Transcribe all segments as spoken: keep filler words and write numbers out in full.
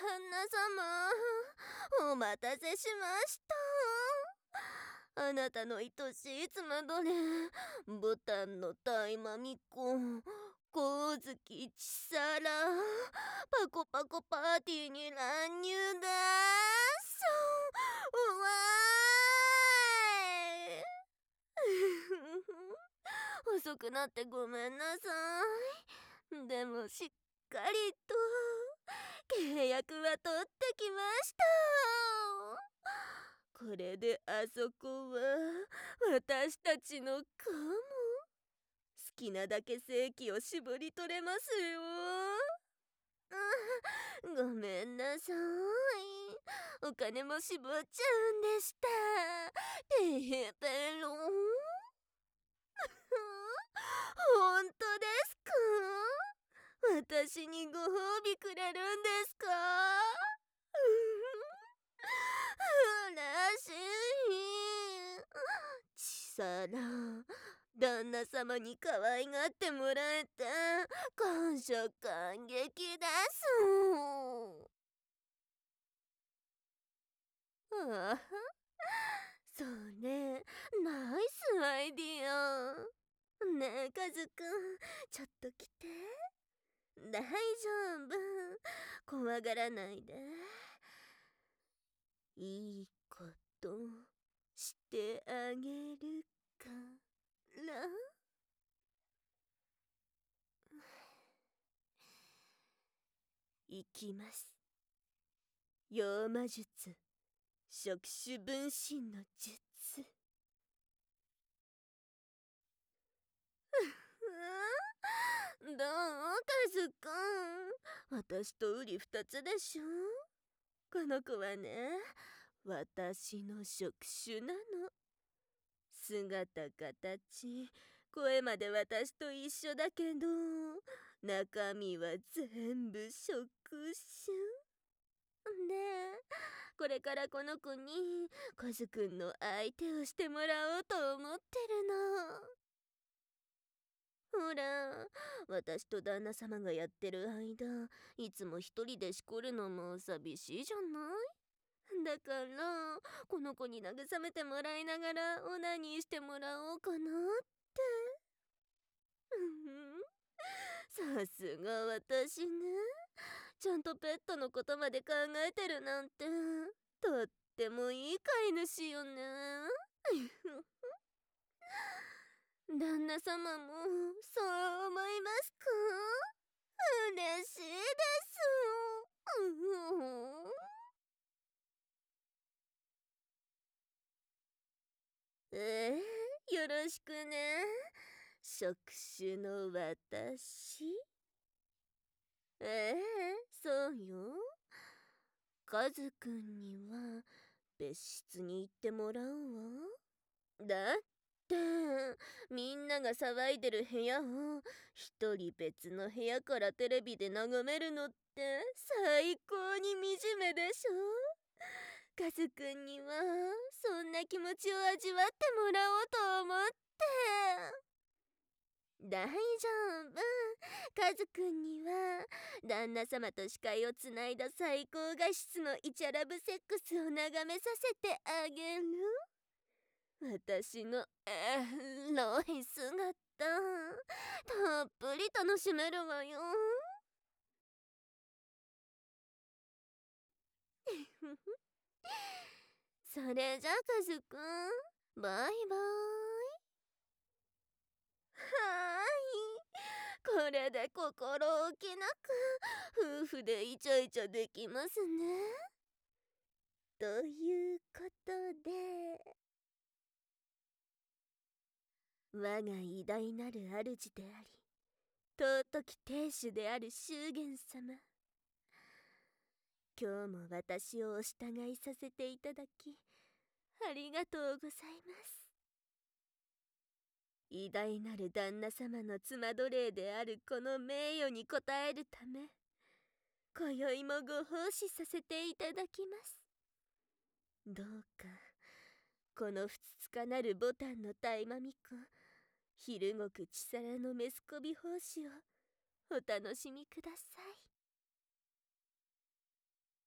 旦那様、お待たせしました。あなたの愛しい妻どれ、ボタンの大まみこ、光月ちさら、パコパコパーティーに乱入だーす。うわーい。遅くなってごめんなさい。でもしっかりと契約は取ってきました。これであそこは私たちのかも。好きなだけ正規を絞り取れますよ。ごめんなさい。お金も絞っちゃうんでした。てへぺろん。本当ですか？私にご褒美くれるんですか？嬉しい。ちさら、旦那様に可愛がってもらえて感謝感激です。ああ、それナイスアイディア。ねえカズくん、ちょっと来て。大丈夫、怖がらないで。いいことしてあげるからいきます。妖魔術触手分身の術。どうカズくん、私とウリ二つでしょ。この子はね、私の触手なの。姿形声まで私と一緒だけど、中身は全部触手で、これからこの子にカズくんの相手をしてもらおうと思ってるの。ほら、私と旦那様がやってる間、いつも一人でしこるのも寂しいじゃない。だからこの子に慰めてもらいながらオナニーしてもらおうかなって。さすが私ね。ちゃんとペットのことまで考えてるなんて、とってもいい飼い主よね。旦那様もそう思いますか？嬉しいです。えー、よろしくね。触手の私。ええ、そうよ。カズくんには別室に行ってもらうわ。だってみんなが騒いでる部屋を一人別の部屋からテレビで眺めるのって最高に惨めでしょ。カズくんにはそんな気持ちを味わってもらおうと思って。大丈夫、カズくんには旦那様と視界をつないだ最高画質のイチャラブセックスを眺めさせてあげる。私のエロい姿たっぷり楽しめるわよ。それじゃカズくん、バイバーイ。はーい、これで心置きなく夫婦でイチャイチャできますね。ということで、我が偉大なる主であり尊き亭主である祝言様、今日も私をお従いさせていただきありがとうございます。偉大なる旦那様の妻奴隷であるこの名誉に応えるため、今宵もご奉仕させていただきます。どうかこのふつつかなるボタンの大まみこ、昼極ちさらのメスコビ奉仕をお楽しみください。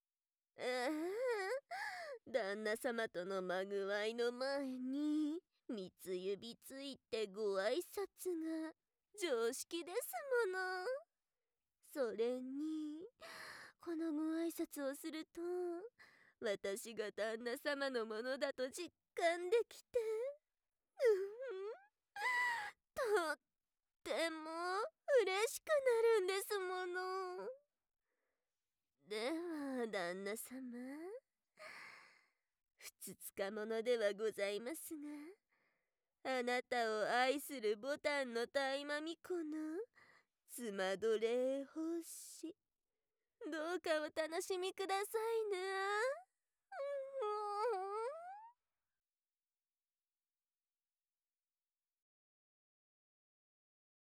ああ、旦那様とのまぐわいの前に三つ指ついてご挨拶が常識ですもの。それにこのご挨拶をすると私が旦那様のものだと実感できて、うんとっても嬉しくなるんですもの。では旦那様、ふつつかものではございますが、あなたを愛するボタンの大魔巫女のスマドレー奉仕、どうかお楽しみくださいな。